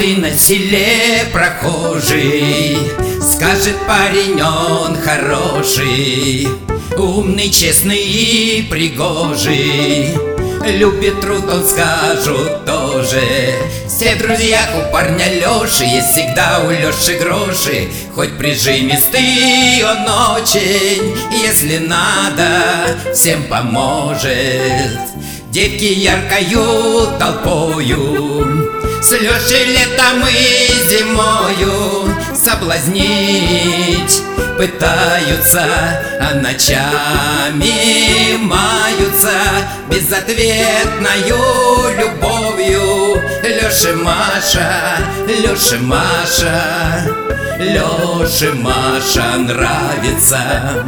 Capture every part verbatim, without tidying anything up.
Каждый на селе прохожий скажет: парень он хороший, умный, честный и пригожий, любит труд, он скажут тоже. Все в друзьях у парня Лёши, есть всегда у Лёши гроши. Хоть прижимистый он очень, если надо, всем поможет. Девки яркою толпою с Лёшей летом и зимою соблазнить пытаются, а ночами маются безответною любовью. Лёша, Маша, Лёша, Маша, Лёше, Маша нравится.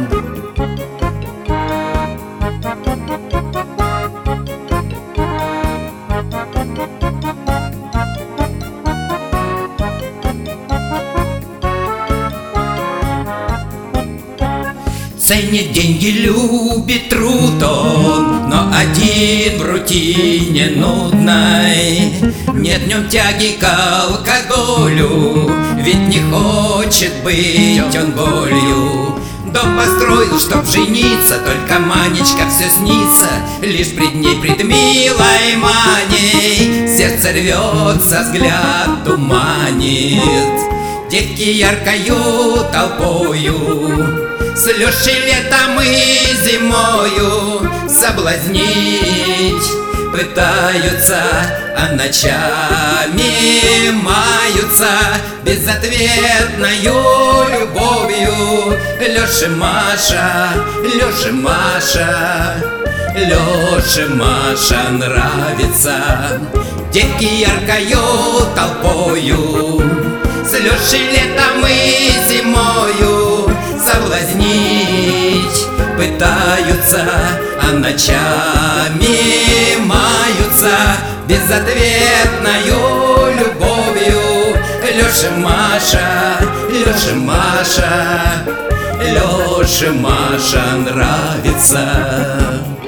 Ценит деньги, любит труд он, но один в рутине нудной. Нет в нем тяги к алкоголю, ведь не хочет быть он болью. Дом построил, чтоб жениться, только Манечка все снится. Лишь пред ней, пред милой Маней, сердце рвется, взгляд туманит. Девки яркою толпою с Лёшей летом и зимою соблазнить пытаются, а ночами маются безответною любовью. Лёша, Маша, Лёша, Маша, Лёше, Маша нравится. Девки яркою толпою с Лёшей летом и зимою соблазнить пытаются, а ночами маются безответною любовью. Лёша, Маша, Лёша, Маша, Лёше, Маша нравится.